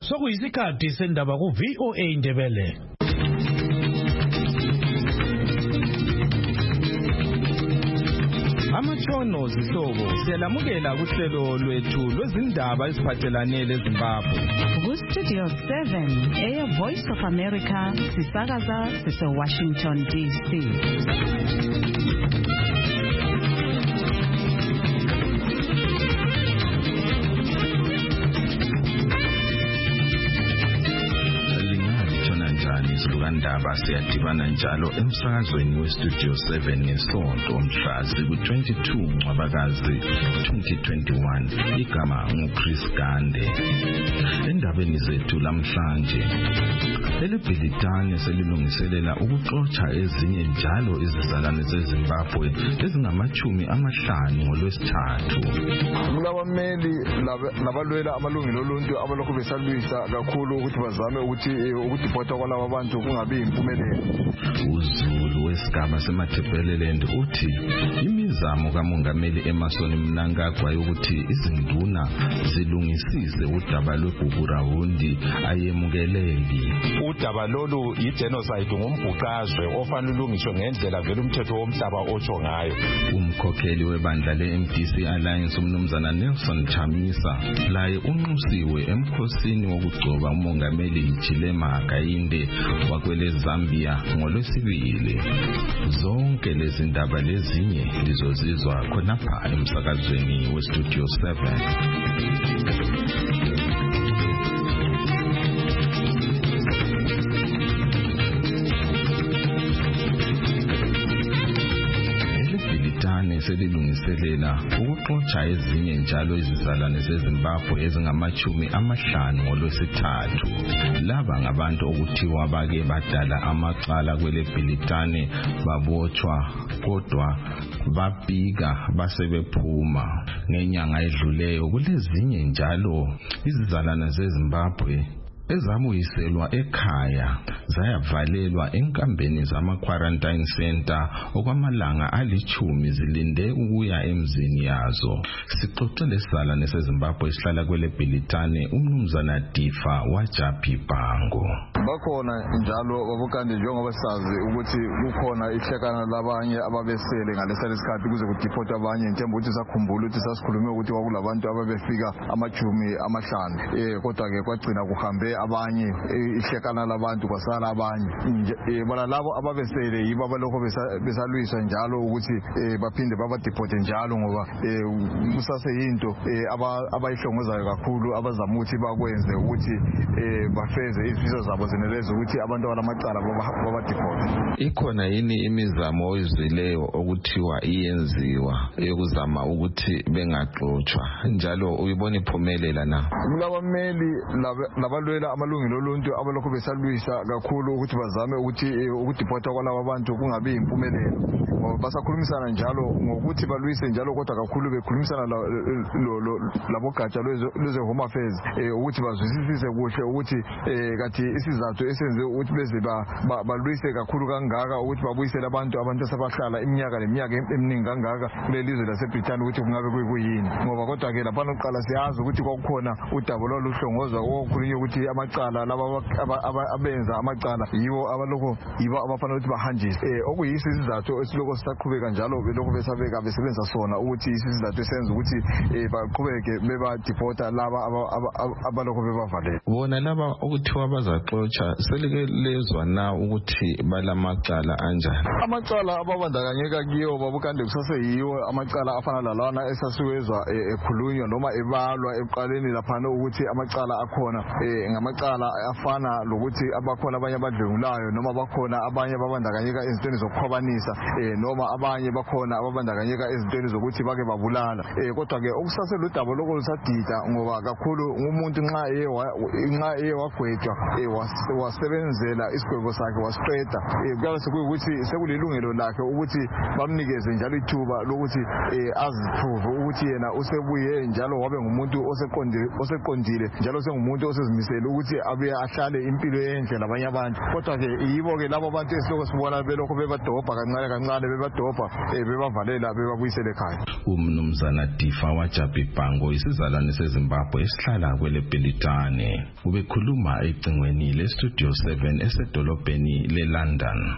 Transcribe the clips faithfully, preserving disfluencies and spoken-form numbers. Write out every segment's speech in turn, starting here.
sokuyisikhathi sendaba ku V O A Indebele. Amatshono zihlobo siyalamukela kuhlelo lwethu lwezindaba eziphathelane leZimbabwe. Ku Studio seven Air Voice of America sisakaza sise Washington D C. Ndaba siyadibana njalo emsakazweni weStudio seven ngesonto omhlazi ku-twenty-two Ncwabakazi twenty twenty-one. Igama nguChris Gande. Endabeni zethu lamhlanje, elebhilitane selilungiselela ukuxoxa ezinye njalo izizalwane zeZimbabwe ezingamachumi amahlanu ngolwesithathu. Kulabameli nabalwela amalungelo oluntu abalokhu besalwisa kakhulu ukuthi bazame ukuthi ukudipota kwalabo abantu kungabi impumelelo. uZulu wesigaba seMathebeleland uthi imizamo kaMongameli Emmerson Mnangagwa yokuthi izinduna zilungisise udaba lweBhukurawundi ayemukeleki. Udaba lolu yigenocide ngumbhuqazwe ofanele ulungiswe ngendlela vele umthetho womhlaba otsho ngayo. Umkhokheli webandla le-M D C Alliance umnumzana Nelson Chamisa laye unxusiwe emkhosini wokugcoba uMongameli Hichilema Hakainde wakwele Zambia ngolwesibili. Zonke lezi ndaba lezinye lizozizwa khonapha emsakazweni weStudio seven. Selilungiselela ukuxoxa ezinye njalo izizalwane zeZimbabwe ezingamachumi amahlanu ngolwesithathu. Laba ngabantu okuthiwa bake badala amacala kwele bhilitane babotshwa kodwa babika basebephuma. Ngenyanga edluleyo kulezinye njalo izizalwane zeZimbabwe ezabuyiselwa ekhaya zayavalelwa enkambeni zama-quarantine center okwamalanga alichumi zilinde ukuya emzini yazo. Sixoxe lesizalwane seZimbabwe esihlala kwele bhilitane umnumzana Difa Wajapi Bhango. Bakhona njalo babukande njengoba sazi ukuthi kukhona ihlekana labanye ababesele ngalesa lesikhathi kuze kudipota abanye njengoba ukuthi sakhumbula ukuthi sasikhulume ukuthi kwakulabantu ababefika amajumi amahlanu eh kodwa ke kwagcina kuhambe abanye ihlekana labantu kwasala abanye bona labo ababesele yibo abalokho besalwisa njalo ukuthi baphinde babadipote njalo ngoba kusase yinto abayihlongozayo kakhulu abazama ukuthi bakwenze ukuthi bafeze izifiso zabo zenelezo ukuthi abantu abalamacala babadipote. Ikhona yini imizamo oyizwileyo okuthiwa iyenziwa yokuzama ukuthi bengaxoxwa njalo uyibona iphumelela na? Kulabameli nabalwela amalungelo oluntu abalokhu besalwisa kakhulu ukuthi bazame ukuthi ukudipota kwalabo abantu kungabi impumelelo. Basakhulumisana njalo ngokuthi balwise njalo kodwa kakhulu bekhulumisana labogatsha lweze Home Affairs ukuthi bazwisise kuhle ukuthi kathi isizathu esenze ukuthi beze balwise kakhulu kangaka ukuthi babuyisele abantu abantu asebahlala iminyaka leminyaka eminingi kangaka kuleli lizwe laseBrithani ukuthi kungabe kuyini ngoba kodwa ke lapha oqala siyazi ukuthi kwakukhona udaba loluhlongozwa okukhulunywa ukuthi amacala laba abenza amacala yibo abaloko yibo abafanele ukuthi bahanjiswe okuyisi isizathu esiloko sisaqhubeka njalo beloko besabeka besebenza sona ukuthi isizathu esenza ukuthi baqhubeke bebadipota laba abaloko bebavalele. Bona laba okuthiwa bazaxoxa selikelezwa na ukuthi balamacala anjani? Amacala ababandakanyeka kiyo babukande kusase yiwo amacala afana lalana esasiwezwa ekhulunywa noma ebalwa eqaleni laphana ukuthi amacala akhona ngamacala afana lokuthi abakhona abanye abadlengulayo noma bakhona abanye babandakanyeka ezintweni zokukhwabanisa noma abanye bakhona ababandakanyeka ezintweni zokuthi bake babulala kodwa ke okusase ludaba lokho lusadida ngoba kakhulu umuntu nxa eye nxa eye wagwetshwa wasebenzela isigwebo sakhe wasiqeda kuyabe sekuyukuthi sekulilungelo lakhe ukuthi bamnikeze njalo ithuba lokuthi aziprove ukuthi yena usebuye njalo wabe ngumuntu oseqondile oseqondile njalo sengumuntu osezimisela ukuthi abuye ahlale impilo enhle labanye abantu kodwa ke yibo ke labo abantu esiloko sibona belokho bebadobha kancane kancane bebadobha bebavalela bebabuyisele ekhaya. Umnumzana Difa Wajapi Bhango isizalwane seZimbabwe esihlala kwele Belitane. Ubekhuluma ecingweni le Studio seven esedolobheni leLondon.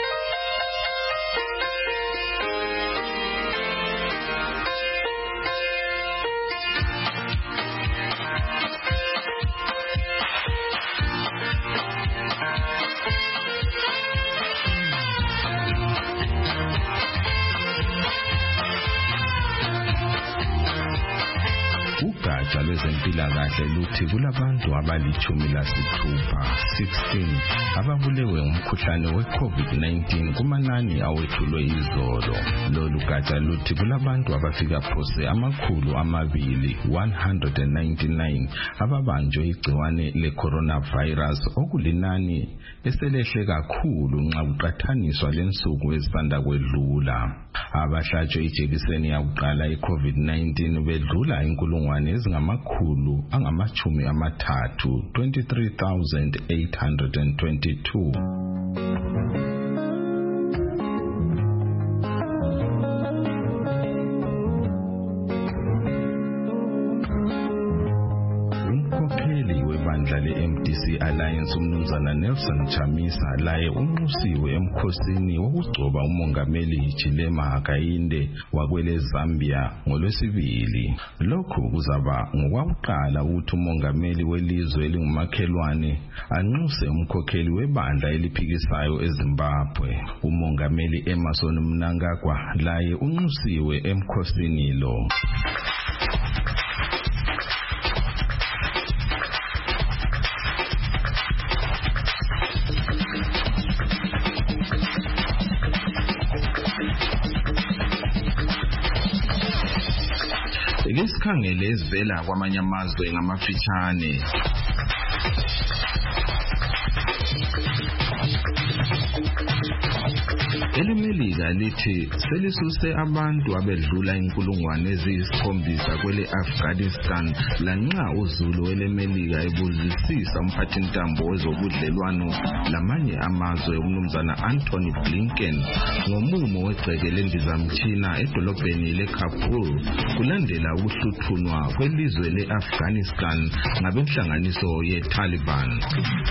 Ugatsha lwezempilakahle luthi kulabantu abalichumi lasithupha sixteen ababulewe ngumkhuhlane we-COVID nineteen kumanani awethulwe izolo. Lolu gatsha luthi kulabantu abafika phose amakhulu amabili one hundred ninety-nine ababanjwe igciwane le-coronavirus okulinani eselehle kakhulu nxa kuqathaniswa lensuku ezisanda kwedlula. Abahlatshwe ijekiseni yakuqala i-COVID nineteen bedlula inkulungwane ezingamakhulu angamachumi amathathu twenty-three thousand eight hundred twenty-two. le-M D C Alliance umnumzana Nelson Chamisa laye unxusiwe emkhosini wokugcoba umongameli Hichilema Hakainde wakwele Zambia ngolwesibili. Lokhu kuzaba ngokwakuqala ukuthi umongameli welizwe elingumakhelwane anxuse umkhokheli webandla eliphikisayo eZimbabwe. Umongameli Emmerson Mnangagwa laye unxusiwe emkhosini lo. Ngesikhangele ezivela kwamanye amazwe ngamafitshane. Elemelika lithi selisuse abantu abedlula inkulungwane eziyisikhombisa kwele Afghanistan lanxa uZulu welemelika ebuzisisa umphathintambo wezobudlelwano lamanye amazwe umnumzana Anthony Blinken ngomumo wegceke lendizamtshina edolobheni leKabul kulandela ukuhluthunwa kwelizwe leAfghanistan ngabenhlanganiso yeTaliban.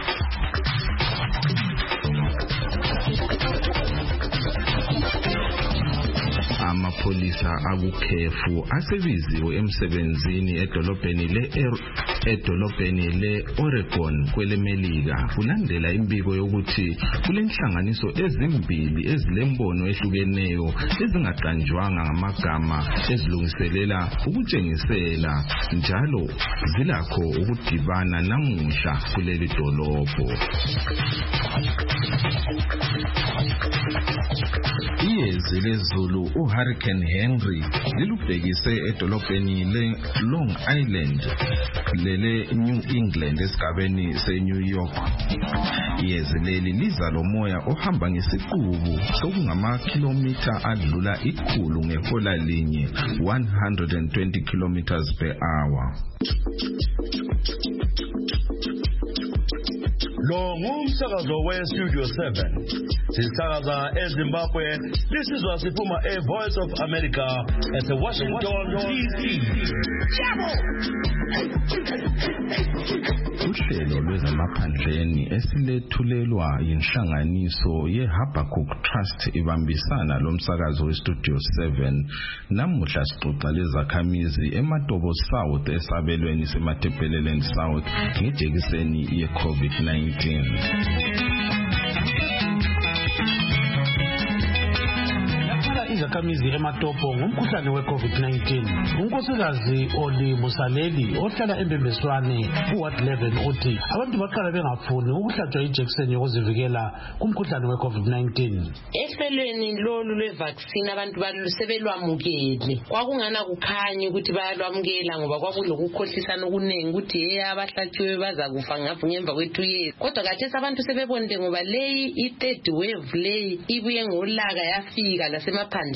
Amapolisa akukhefu asebiziwe emsebenzini edolobheni le edolobheni le Oregon kwelemelika kulandela imbiko yokuthi kulenhlanganiso ezimbili ezilembono ehlukeneyo ezingaqanjwanga ngamagama ezilungiselela ukutshengisela njalo zilakho ukudibana namuhla kuleli dolobho. Iyezi lezulu uHurricane Henry lilubhekise edolobheni le Long Island lele New England esigabeni seNew York. Iyezi leli liza lomoya ohamba ngesiqubu sokungama kilometer adlula ikhulu ngehola linye one hundred twenty kilometers per hour. Lo ngumsakazo we Studio seven. Sisakaza eZimbabwe. This is Wasipuma, a Voice of America at Washington D C. Uhlelo lwezamaphandleni esilethulelwa yinhlanganiso yeHabakkuk Trust ibambisana lomsakazo weStudio seven namuhla sixoxa lezakhamizi eMatobo South esabelweni seMatebeleland South ngejekiseni ye-COVID nineteen. Izakhamizi eMatopo ngomkhuhlane we-COVID nineteen. Unkosikazi Oli Musaleli ohlala embembeswane kuWard eleven uthi abantu baqala bengafuni ukuhlatshwa ijekiseni yokuzivikela kumkhuhlane we-COVID nineteen. Ehlelweni lolu lwe-vaccine abantu sebelwamukele. Kwakungana kukhanya ukuthi bayalwamukela ngoba kwakulokukhohlisana okuningi ukuthi hey abahlatshiwe baza kufa ngavu ngemva kwethu years. Kodwa khathesi abantu sebebonde ngoba leyi i-third wave leyi ibuye ngolaka yafika lasemaphandleni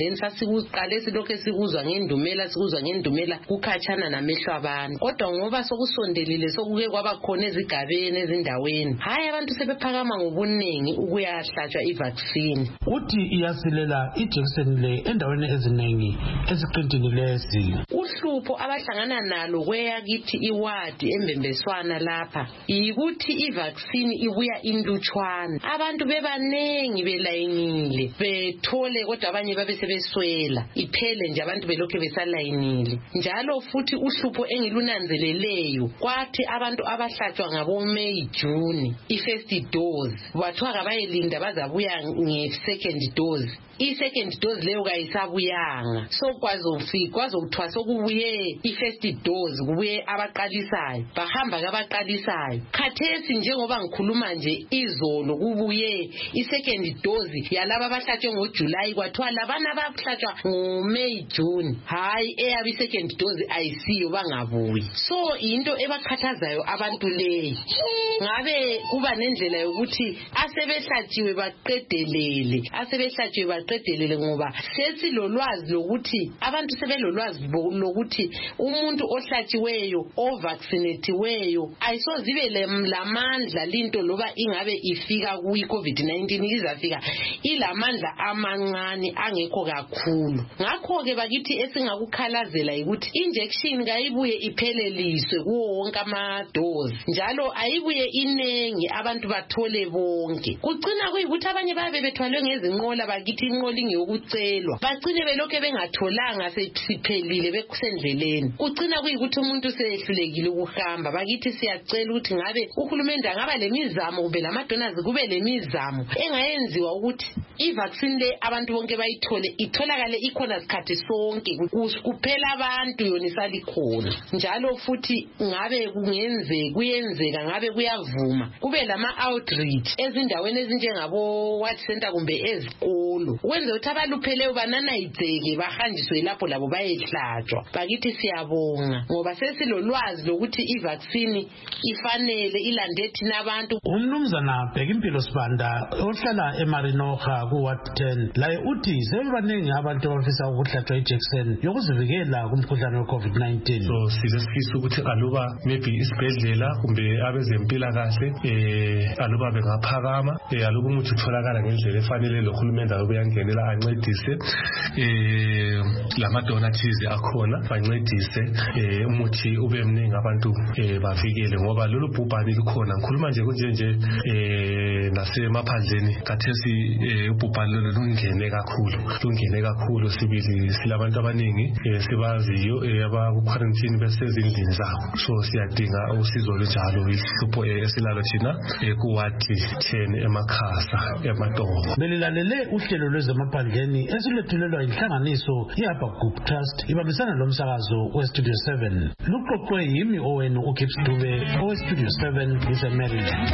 then sasikuqale silokho sikuzwa ngendumela sikuzwa ngendumela kukhatshana namehlo abantu kodwa ngoba sokusondelile sokuke kwaba khona ezigabeni ezindaweni hayi abantu sebephakama ngobuningi ukuyahlatshwa ivaccine uthi iyasilela ijekiseni le endaweni eziningi esiqintini lesi uhlupho abahlangana nalo kweyakithi iwadi embembeswana lapha yikuthi ivaccine ibuya indutshwana abantu bebanengi belayinile bethole kodwa abanye babe sebeswela iphele nje abantu belokho besalayinile njalo futhi uhlupho engilunanzeleleyo kwathi abantu abahlatshwa ngabo May June i-first dose bathiwa kabayelinda bazabuya nge-second dose i-second dose leyo kayisabuyanga so kwazofika kwazokuthiwa sokubuye i-first dose kubuye abaqalisayo bahamba kabaqalisayo khathesi njengoba ngikhuluma nje izolo kubuye i-second dose yalaba abahlatshwe ngoJuly kwathiwa labana abahlatshwa ngoMay June hayi eyabe i-second dose ayisiyo bangabuyi so into ebakhathazayo abantu leyi ngabe kuba nendlela yokuthi asebehlatshiwe baqedelele asebehlatshiwe baqedelele ngoba sesilolwazi lokuthi abantu sebelolwazi lokuthi umuntu ohlatshiweyo ovaccinatiweyo ayisozibe lamandla linto loba ingabe ifika kuyi COVID nineteen izafika ilamandla amancane angekho kakhulu ngakho ke bakithi esingakukhalazela ukuthi injection kayibuye ipheleliswe kuwo wonke ama dose njalo ayibuye inengi abantu bathole bonke kucina kuyikuthi abanye babe bethwalwe ngezinqola bakithi inqola ingeyokucelwa bagcine belokho bengatholanga sesiphelile bekusendleleni kucina kuyikuthi umuntu seyehlulekile ukuhamba bakithi siyacela ukuthi ngabe uhulumende angaba lemizamo kumbe lamadonors kube lemizamo engayenziwa ukuthi ivaccine le abantu bonke bayithole itholakale ikhona sikhathi sonke kuphela abantu yona isalikhona njalo futhi ngabe kungenze kuyenzeka ngabe kuyavuma kube lama outreach ezindaweni ezinjengabo what center kumbe ezikolo wenze ukuthi abalupheleyo bananayidzeke bahanjiswe lapho labo bayehlatshwa bakithi siyabonga ngoba sesilolwazi lokuthi ivaccine ifanele ilande thina abantu umnumzana Bhekimpilo Sibanda ohlala eMarinoha ku Ward ten laye uthi sebebaningi abantu abafisa ukuhlatshwa ijekiseni yokuzivikela kumkhuhlane we COVID nineteen so silesifisa ukuthi aluba maybe isibhedlela kumbe abezempilakahle eh aluba bengaphakama eh aluba umuthi utholakala ngendlela efanele lohulumende ayobuyangenela ancedise eh lama donors akhona bancedise eh umuthi ube mningi abantu eh bavikele ngoba lolu bhubhane likhona ngikhuluma nje kunje nje eh nasemaphandleni kathesi ubhubhane lolu lungene kakhulu lungene kakhulu sibili silabantu abaningi sibaziyo abaku quarantine besezindlini zabo so siyadinga usizo njalo isipho esilalo thina ku Ward ten emakhasa emadongo belilalele uhlelo lwezemaphandleni esilethulelwa inhlanganiso yeAbagup Trust ibambisana lomsakazo weStudio seven luqoqwe yimi owenu uKips Dube oweStudio seven eMaryland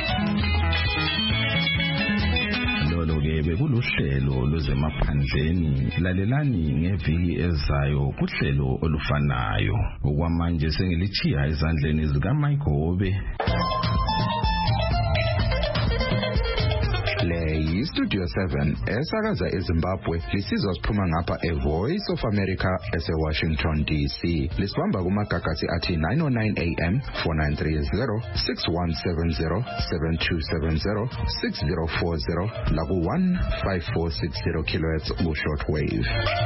lolo-ke bekuluhlelo lwezemaphandleni lalelani ngeviki ezayo kuhlelo olufanayo okwamanje sengilichiya ezandleni zikaMichael Le yiStudio seven esakaza eZimbabwe lisizwa siphuma ngapha eVoice of America eseWashington D C lisibamba kumagagasi athi nine oh nine A M four nine three zero six one seven zero seven two seven zero six zero four zero laku one five four six zero kilohertz ku shortwave.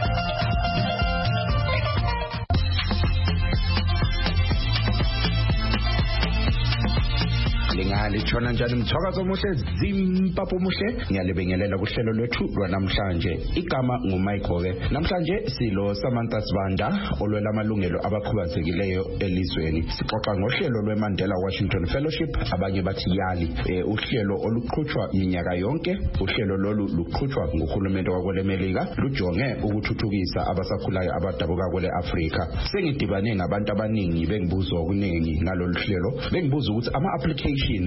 Lingalitshona njani mthwakazo omuhle Zimbabwe omuhle ngiyalibengelela kuhlelo lwethu lwanamhlanje igama nguMichael ke namhlanje silo Samantha Sibanda olwela amalungelo abakhubazekileyo elizweni sixoxa ngohlelo lweMandela Washington Fellowship abanye bathi yali e, uhlelo oluqhutshwa iminyaka yonke uhlelo lolu luqhutshwa nguhulumende wakwelemelika lujonge ukuthuthukisa abasakhulayo abadabuka kwele Africa sengidibane ngabantu abaningi bengibuzo okuningi ngalolu hlelo bengibuza ukuthi ama application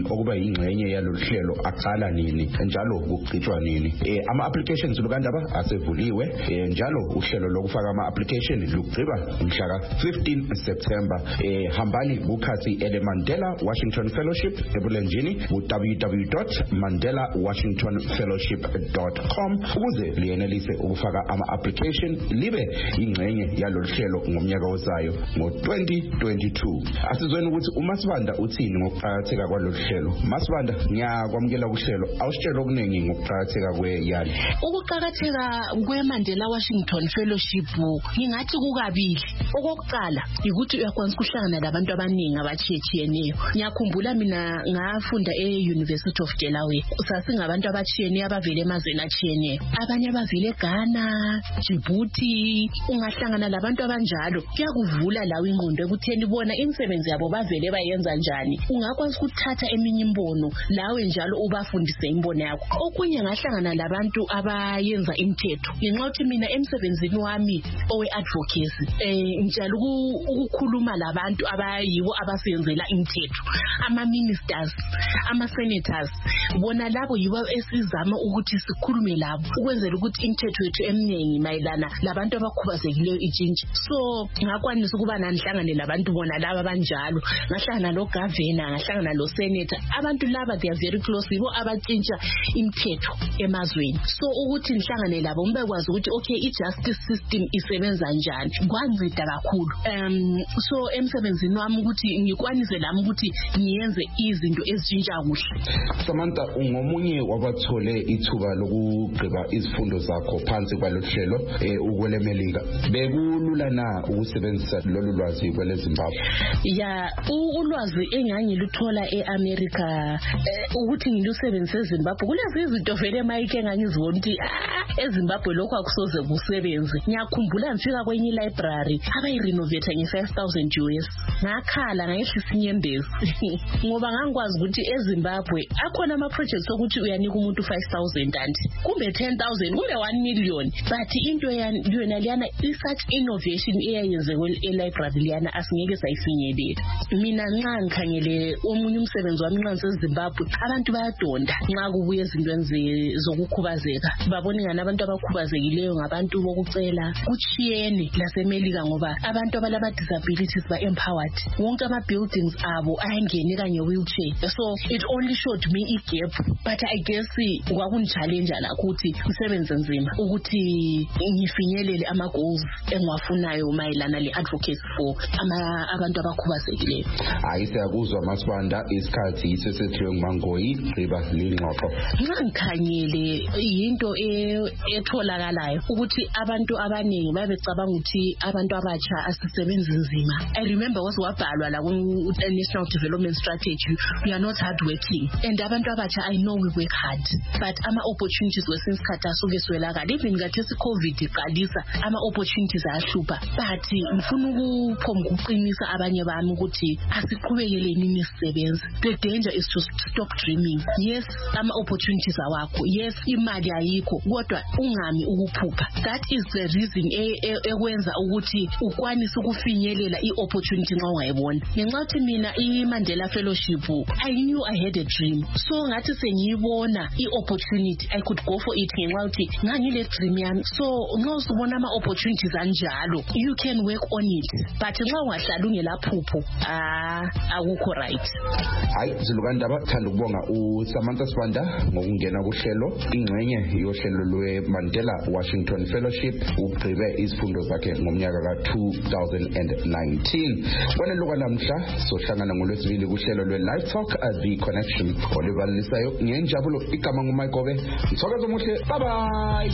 okuba ingxenye yalolu hlelo aqala nini njalo kugcitshwa nini. Eh ama applications lukandaba asevuliwe njalo uhlelo lokufaka ama application lugciba mhla ka fifteen September. Eh hambani ukhathi ele Mandela Washington Fellowship ebulenjini u w w w dot mandela washington fellowship dot com ukuze liyenelise ukufaka ama application libe ingxenye yalolu hlelo ngomnyaka ozayo ngo twenty twenty-two. Asizweni ukuthi uMasibanda uthini ngokuqhakatheka kwalolu hlelo. Masibanda ngiyakwamukela kuhlelo awusitshela okuningi ngokuqhakatheka kweyali. Ukuqhakatheka kweMandela Washington Fellowship ngingathi kukabili. Okokuqala ukuthi uyakwanisa ukuhlangana labantu abaningi abatshiyeneyo. Ngiyakhumbula mina ngafunda e-University of Delaware. Sasingabantu abatshiyeneyo abavele emazweni atshiyeneyo. Abanye abavele eGhana, Djibouti, ungahlangana labantu abanjalo kuyakuvula lawe ingqondo ekutheni bona imisebenzi yabo bavele bayenza njani. Ungakwanisa ukuthatha eminye imbono lawe njalo ubafundise imbono yakho. Okunye ngahlangana labantu abayenza imithetho. Ngenxa ukuthi mina emsebenzini wami owe advocacy eh njalo ukukhuluma labantu abayibo abasenzela imithetho. Ama ministers, ama senators bona labo yibo esizama ukuthi sikhulume labo ukwenzela ukuthi imithetho yethu eminingi mayelana labantu abakhubazekileyo itshintshe. So ngakwanisa ukuba nanhlangane labantu bona laba banjalo. Ngahlangana lo governor, ngahlangana lo senator. Abantu laba they are very close yibo abatshintsha imithetho emazweni. So ukuthi nihlangane labo mbe kwazi ukuthi okay i-justice system isebenza njani kwanceda kakhulu. Um so emsebenzini wami ukuthi ngikwanise lami ukuthi ngiyenze izinto ezitshintsha kuhle. Samantha ungomunye wabathole ithuba lokugqiba izifundo zakho phansi kwalohlelo eh ukwelemelika. Bekulula na ukusebenzisa lolu lwazi kwele Zimbabwe? Ya ulwazi engangiluthola eAmerica ukuthi ngilusebenzise eZimbabwe kulezi izinto vele mayike ngangizibona ukuthi eZimbabwe lokho akusoze kusebenze. Ngiyakhumbula ngifika kwenye library abayirenovate nge five thousand U S. Ngakhala ngayehlisa inyembezi ngoba ngangikwazi ukuthi eZimbabwe akhona ama projects ukuthi uyanika umuntu five thousand and kumbe ten thousand kumbe one million, but into yona liyana such innovation eyayenziwe e-library liyana asingeke sayifinyelela. Mina nxa ngikhangele omunye umsebenzi wami nxa ngiseZimbabwe abantu bayadonda nxa kubuye izintweni zokukhubazeka. Babona ngana abantu abakhubazekileyo ngabantu bokucela kuchiyene laseMelika ngoba abantu abalama disabilities ba empowered. Wonke ama buildings abo ayangene kanye wheelchair. So it only showed me a gap, but I guess kwakuni challenge la ukuthi umsebenzi nzima ukuthi ngifinyelele ama goals engiwafunayo mayelana le advocacy for ama abantu abakhubazekileyo. Hayi siyakuzwa Masibanda isikhathi isesethiwe nguMangoyi riba lingxoxo. Nxa ngikhanyele into etholakalayo ukuthi abantu abaningi babecabanga ukuthi abantu abatsha asisebenzi nzima. I remember was wabhalwa la ku National Development Strategy, we are not hard working, and abantu abatsha I know we work hard, but ama opportunities kwesinye isikhathi asuke swelakala. Even ngathi COVID iqalisa ama opportunities ayahlupha, but ngifuna ukuphomba ukuqinisa abanye bami ukuthi asiqhubekele imisebenzi. The danger is to stop dreaming. Yes, ama opportunities awakho, yes imali ayikho, kodwa ungami ukuphupha. That is the reason ekwenza ukuthi ukwanise ukufinyelela i-opportunity nxa ungayibona. Ngenxa ukuthi mina i-Mandela Fellowship I knew I had a dream, so ngathi sengiyibona i-opportunity I could go for it ngenxa ukuthi ngangile dream yami. So nxa usubona ama opportunities anjalo you can work on it, but nxa ungahlala ungelaphupho ah akukho right. Hayi Zilukandaba thanda ukubonga uSamantha Sibanda ngokungena kuhlelo ingxenye yohlelo lweMandela Washington Fellowship ugqibe izifundo zakhe ngomnyaka ka two thousand nineteen. Kwaleluka namhla sohlangana ngolwesibili kuhlelo lwe-Live Talk at the Connection olibalisayo ngenjabulo igama nguMayigobe. Ngithokoza omuhle, bye bye.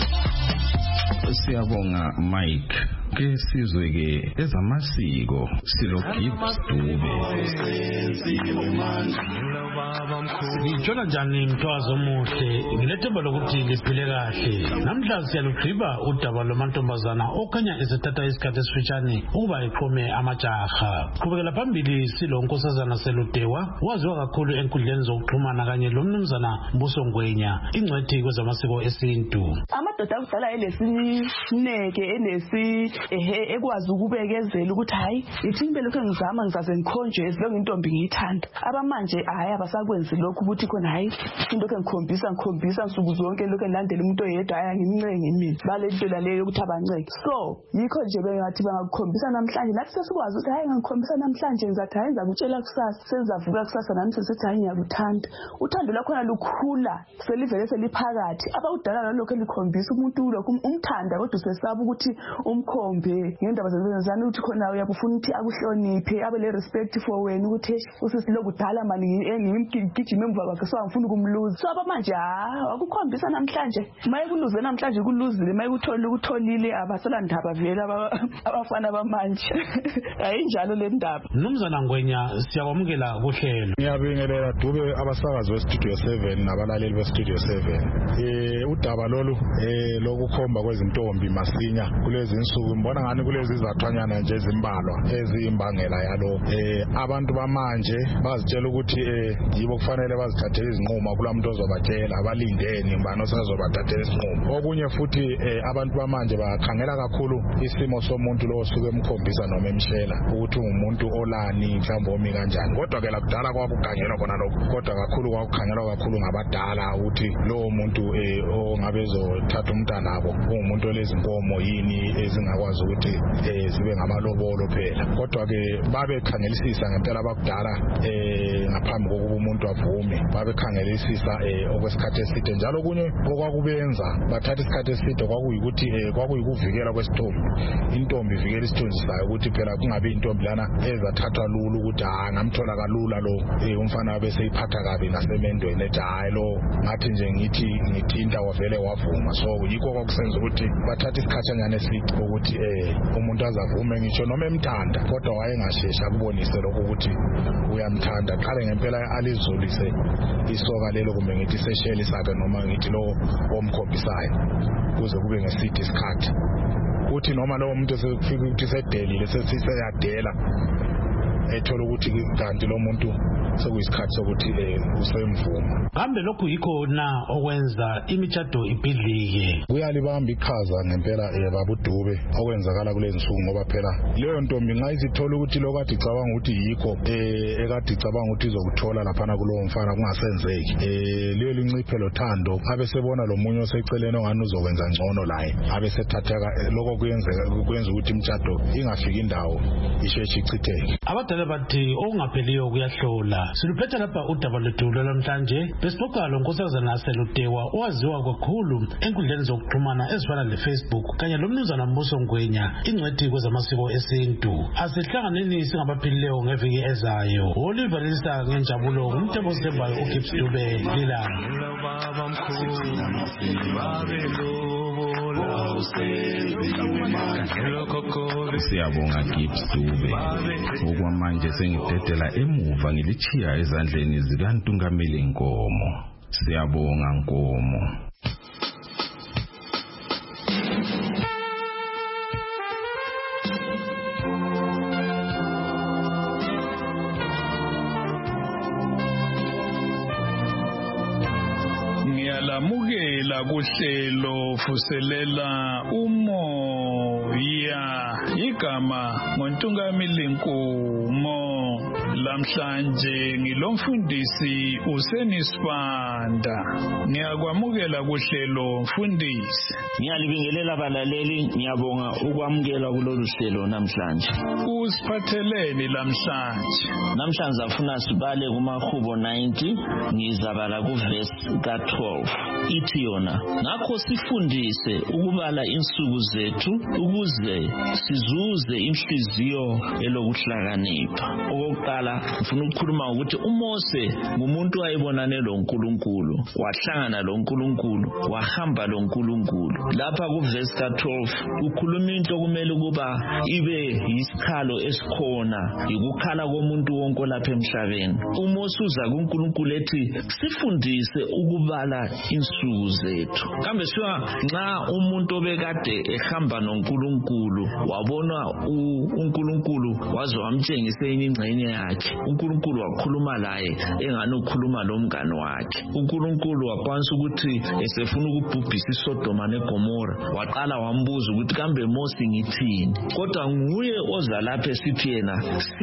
Siyabonga Mike. Ke sizwe ke ezamasiko silogift Dube. Ngithola njani mthwazo omuhle ngilethemba lokuthi liphile kahle. Namhla siyalugqiba udaba lomantombazana okhanya esethatha isikhathi esifitshane ukuba iqhome amajaha. Qhubekela phambili silo nkosazana Seludewa waziwa kakhulu enkundleni zokuxhumana kanye lomnumzana Mbuso Ngwenya ingcwethi kwezamasiko esintu. Amadoda akudala elesineke enesi ehe ekwazi ukubekezela ukuthi hayi ithi impela lokho ngizama ngizaze ngikhonjwe ezilonke intombi ngiyithanda abamanje hayi abasakwenzi lokho ukuthi khona hayi into ke ngikhombisa ngikhombisa nsuku zonke lokho elandela umuntu oyedwa aya ngimncenge mina balento leyo ukuthi abanceke so yikho nje bengathi bangakukhombisa namhlanje nathi sesikwazi ukuthi hayi ngikhombisa namhlanje ngizathi hayi ngizakutshela kusasa senzavuka kusasa nami sesithi hayi ngiyakuthanda uthando lakho lukhula selivele seliphakathi abawudala lokho likhombisa umuntu lokho umthanda kodwa usesaba ukuthi umkhombe ngendaba zezenzana ukuthi khona uyakufuna ukuthi akuhloniphe abe le respect for wena ukuthi usisilokudala mani engimgijima emva kwakhe so angifuni ukumluza so abamanje ha akukhombisa namhlanje maye kuluze namhlanje kuluzile maye kuthola ukutholile abasala ndaba vele abafana abamanje ayinjalo le ndaba. Mnumzana Ngwenya siyakwamukela kuhlelo. Ngiyabingelela Dube abasakazi we-Studio seven nabalaleli be-Studio seven. Eh udaba lolu eh lokukhomba kwezintombi masinya kulezi insuku ngibona ngani kulezi izathwanyana nje ezimbalwa eziyimbangela yalo. Eh abantu bamanje bazitshela ukuthi eh yibo kufanele bazithathele izinqumo kulamuntu ozobatshela abalindeni ngibani osazobathathela isinqumo. Okunye futhi eh abantu bamanje bakhangela kakhulu isimo somuntu lo osuke emkhombisa noma emshela ukuthi umuntu olani mhlawumbe omi kanjani. Kodwa ke lakudala kwakukhangelwa khona lokho kodwa kakhulu kwakukhangelwa kakhulu ngabadala ukuthi lowo muntu eh ongabe ezothatha umntana nabo umuntu olezinkomo yini ezingakwazi ukuthi eh zibe ngamalobolo phela. Kodwa ke babekhangelisisa ngempela abakudala eh ngaphambi kokuba umuntu avume babekhangelisisa eh okwesikhathi eside njalo kunye okwakubenza bathatha isikhathi eside kwakuyikuthi eh kwakuyikuvikela kwesithombe. Intombi ivikela isithunzi sayo ukuthi phela kungabe intombi lana ezathathwa lulu ukuthi ha ngamthola kalula lo eh umfana bese iphatha kabi nasemendweni ethi hayi lo ngathi nje ngithi ngithinta wavele wavuma. So yikho kwakusenza ukuthi bathatha isikhathanyana eside ukuthi eh umuntu azavume ngisho noma emthanda kodwa wayengashesha kubonise lokho ukuthi uyamthanda qale ngempela alizulise isoka lelo kumbe ngithi sesheli sakhe noma ngithi lo omkhombisayo kuze kube ngeside isikhathi uthi noma lo muntu sekufika ukuthi sedelile sesiyadela ethola ukuthi kanti lo muntu sekuyisikhathi sokuthi usemvuma. Kambe lokhu yikho na okwenza imitshato ibhidlike. Kuyalibamba iqhaza ngempela babudube okwenzakala kulezi nsuku ngoba phela leyo ntombi ngayizithola ukuthi lokade icabanga ukuthi yikho eh ekade icabanga ukuthi izokuthola lapha kulowo mfana kungasenzeki. Eh leyo linciphe lothando abe sebona lo munye oseceleni ongani uzokwenza ngcono laye abe sethatheka lokho kuyenzeka kuyenza ukuthi imitshato ingafiki indawo isheshe ichitheke. Abadala bathi okungapheliyo kuyahlola. Siluphetha lapha udaba lwethu namhlanje besixoxa lo nkosazana Selutewa owaziwa kakhulu enkundleni zokuxhumana ezifana le-Facebook kanye lomnumzana Mbuso Ngwenya ingcwethi kwezamasiko esintu. Asihlanganeni singabaphilileyo ngeviki ezayo. Olivalisa ngenjabulo umthembo Sithembayo uGibbs Dube lilanga. Siyabonga Gibbs Dube. Okwamanje sengidedela emuva ngilichiya ezandleni zikaNtungameli Nkomo. Siyabonga Nkomo. Ngiyalamukela kuhlelo fuselela umoya igama ngoNtungameli Nkomo. Lamhlanje ngilomfundisi uSenisibanda. Ngiyakwamukela kuhlelo mfundisi. Ngiyalibingelela abalaleli ngiyabonga ukwamukela kulolu hlelo namhlanje. Usiphatheleni lamhlanje? Namhlanje afuna sibale kumahubo ninety ngizabala kuverse ka twelve. Ithi yona ngakho sifundise ukubala insuku zethu ukuze sizuze inhliziyo elokuhlakanipha. Okokuqala ngifuna ukukhuluma ukuthi uMose ngumuntu ayibonane loNkulunkulu wahlangana loNkulunkulu wahamba loNkulunkulu. Lapha kuverse ka twelve ukhuluma into kumele kuba ibe yisikhalo esikhona ikukhala komuntu wonke lapha emhlabeni. uMose uza kuNkulunkulu ethi sifundise ukubala insuku zethu. Kambe siwa nxa umuntu obekade ehamba noNkulunkulu wabona uNkulunkulu waze wamtshengisa ingcenye yakhe. uNkulunkulu wakhuluma laye engani ukhuluma lomngane wakhe. uNkulunkulu wakwanisa ukuthi esefuna ukubhubhisa iSodoma neGomora waqala wambuza ukuthi kambe Mose ngithini, kodwa nguye oza lapha esithi yena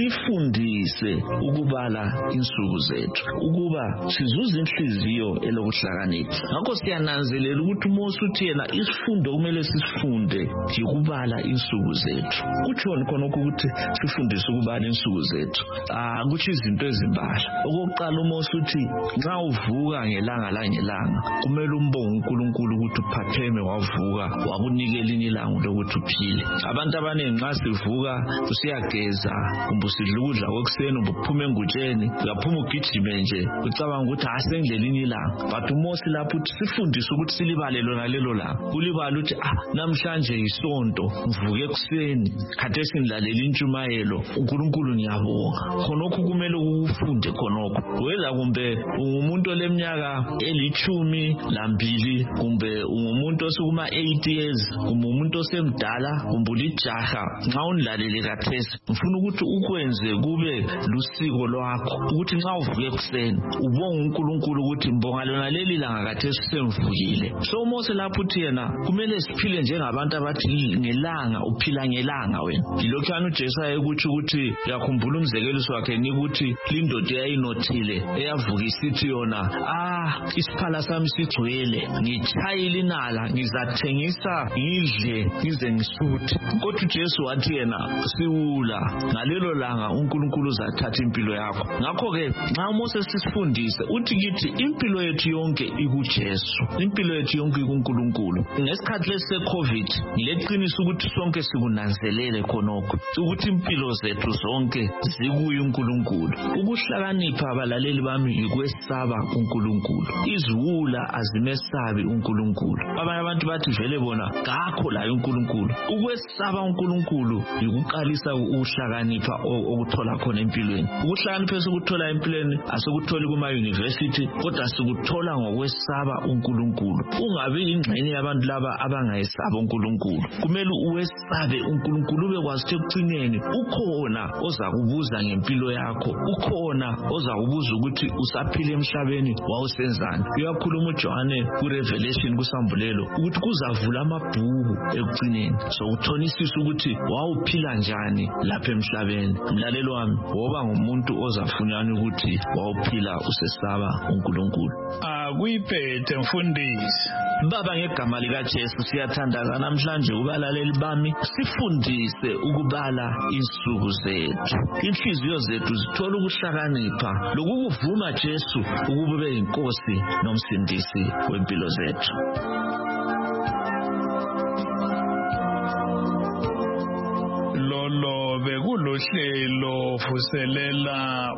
sifundise ukubala insuku zethu ukuba sizuze inhliziyo elokuhlakanipha. Ngakho siyananzelela ukuthi Mose uthi yena isifundo kumele sisifunde ukubala insuku zethu. Kutshoni khona ukuthi sifundise ukubala insuku zethu? Ah, kuthi izinto ezimbalwa. Okokuqala uMose uthi nxa uvuka ngelanga langelanga kumele umbonge uNkulunkulu ukuthi uphapheme wavuka wakunikela ilanga lokuthi uphile. Abantu abaningi nxa sivuka usiyageza kumbe usidla ukudla kwekuseni uphuma engutsheni uyaphuma ugijime nje ucabanga ukuthi asengidlela ilanga. But uMose lapho uthi sifundise ukuthi silibale lona lelo langa. Ulibala uthi ah namhlanje isonto mvuke ekuseni khathesi ngilalela intshumayelo uNkulunkulu ngiyabonga. Khonokho kumele ufunde khonokho. Weza kumbe ungumuntu oleminyaka elithumi lambili kumbe ungumuntu osukuma eight years kumbe umuntu osemdala kumbe ulijaha nxa unilalele kathesi ngifuna ukuthi ukwenze kube lusiko lwakho ukuthi nxa uvuke ekuseni ubonga uNkulunkulu ukuthi mbonga lona leli langa kathesi semvukile. So Mose lapho uthi yena kumele siphile njengabantu abathi ngelanga uphila ngelanga wena. Yilokho anu Jesu ayekuthi ukuthi yakhumbula umzekeliso wakhe nikuthi lindoda eyayinothile eyavuka isithi yona ah isiphala sami sigcwele ngitshayile inala ngizathengisa ngidle ngize ngisuthe. Kodwa uJesu wathi yena siwula ngalelo langa uNkulunkulu uzathatha impilo yakho. Ngakho ke nxa Mose sisifundise uthi kithi impilo yethu yonke ikuJesu, impilo yethu yonke ikuNkulunkulu. Ngesikhathi lesi COVID ngileqiniso ukuthi sonke sikunanzelele khonokho ukuthi impilo zethu zonke zikuye uNkulunkulu. Ukuhlakanipha abalaleli bami ukwesaba uNkulunkulu. Iziwula azimesabi uNkulunkulu. Abanye abantu bathi vele bona ngakho la uNkulunkulu. Ukwesaba uNkulunkulu ukuqalisa ukuhlakanipha okuthola khona empilweni. Ukuhlakanipha esikuthola empilweni asikutholi kuma university kodwa sikuthola ngokwesaba uNkulunkulu. Ungabi ingxenye yabantu laba abangayesaba uNkulunkulu. Kumele uwesabe uNkulunkulu ube kwazi ekucineni ukhona ozakubuza ngempilo yakho, ukhona ozakubuza ukuthi usaphila emhlabeni wawusenzani. Uyakhuluma uJohane kuRevelation kusambulelo ukuthi kuzavula amabhuku ekucineni so uthonisisa ukuthi wawuphila njani lapha emhlabeni. Mlalelo wami woba ngumuntu ozafunyana ukuthi wawuphila usesaba uNkulunkulu. Akuyiphethe mfundisi. Baba ngegama lika Jesu siyathandaza namhlanje ubalaleli bami sifundise ukubala insuku zethu. Inhliziyo zethu zithola ukuhlakanipha lokuvuma Jesu ukube beyinkosi nomsindisi wempilo zethu. Lolo bekulohlelo vuselela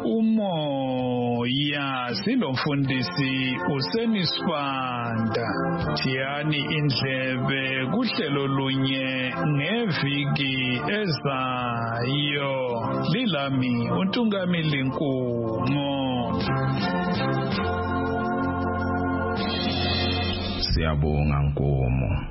umoya silomfundisi usenisibanda. Thiyani indlebe kuhlelo lunye ngeviki ezayo. Lilami uNtungamili Nkumo. Siyabonga Nkomo.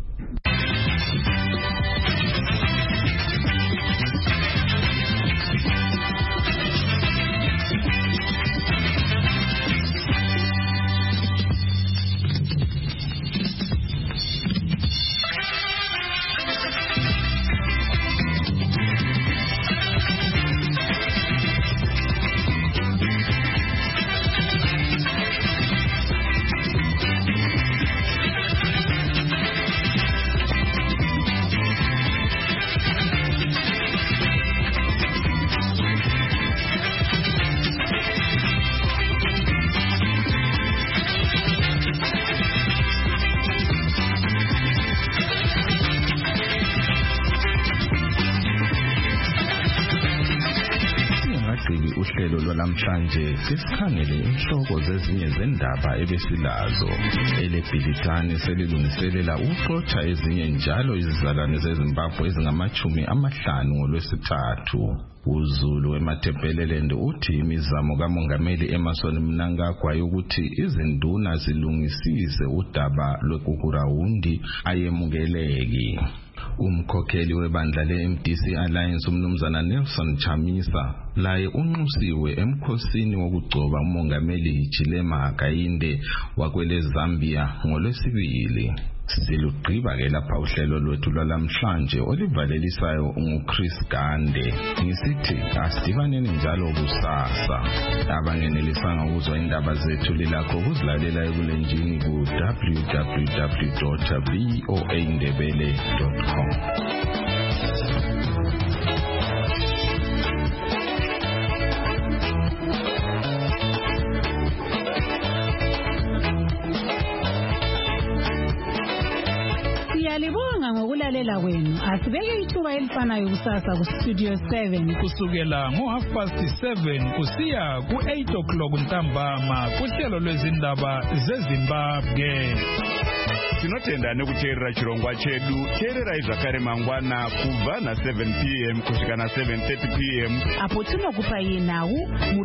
Uhlelo lwalamhlanje sisikhangele inhloko zezinye zendaba ebesilazo. Elebhilitani selilungiselela uxoxa ezinye njalo izizalwane zeZimbabwe ezingamachumi amahlanu ngolwesithathu. uZulu eMathebhelelende uthi imizamo kaMongameli Emmerson Mnangagwa yokuthi izinduna zilungisise udaba lwekukurawundi ayemukeleki. Umkhokheli webandla le-M D C Alliance umnumzana Nelson Chamisa laye unxusiwe emkhosini wokugcoba umongameli Chilema Hakainde wakwele Zambia ngolwesibili. Silugqiba ke lapha uhlelo lwethu lwalamhlanje olivalelisayo nguChris Gande. Ngisithi asidibaneni njalo kusasa. Abangenelisanga ukuzwa indaba zethu lilakho ukuzilalela ebulenjini ku w w w dot voa ndebele dot com. Siyalibonga ngokulalela kwenu. Asibeke ithuba elifanayo kusasa ku Studio seven kusukela ngo half past seven kusiya ku eight o'clock ntambama kuhlelo lwezindaba zeZimbabwe. Tinotenda nekuteerera chirongwa chedu. Teerera zvakare mangwana kubva na seven p m kusvika na seven thirty p m apo tinokupa yenawu